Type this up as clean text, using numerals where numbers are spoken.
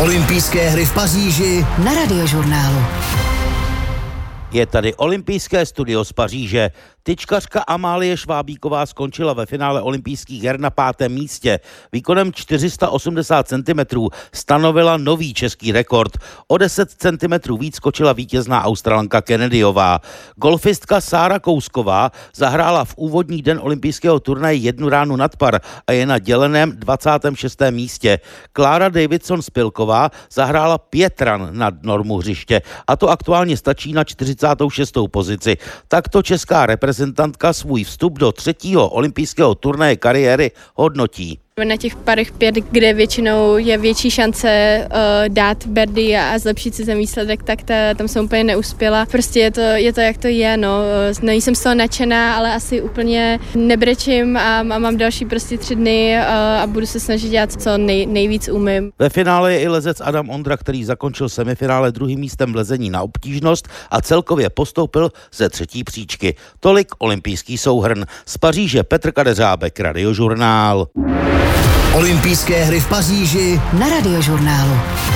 Olympijské hry v Paříži na Radiožurnálu. Je tady olympijské studio z Paříže. Tyčkařka Amálie Švábíková skončila ve finále olympijských her na 5. místě. Výkonem 480 cm stanovila nový český rekord. O 10 cm víc skočila vítězná Australanka Kennedyová. Golfistka Sára Kousková zahrála v úvodní den olympijského turnaje 1 ránu nad par a je na děleném 26. místě. Klára Davidson-Spilková zahrála 5 ran nad normu hřiště a to aktuálně stačí na 46. pozici. Takto česká reprezentantka svůj vstup do 3. olympijského turnaje kariéry hodnotí. Na těch parech 5, kde většinou je větší šance dát birdie a zlepšit si ten výsledek, tak tam jsem úplně neuspěla. Prostě je to jak to je, no. Nejsem z toho nadšená, ale asi úplně nebrečím a mám další prostě 3 dny a budu se snažit dělat co nejvíc umím. Ve finále je i lezec Adam Ondra, který zakončil semifinále 2. místem v lezení na obtížnost a celkově postoupil ze 3. příčky. Tolik olympijský souhrn. Z Paříže Petr Kadeřábek, Radiožurnál. Olympijské hry v Paříži na Radiožurnálu.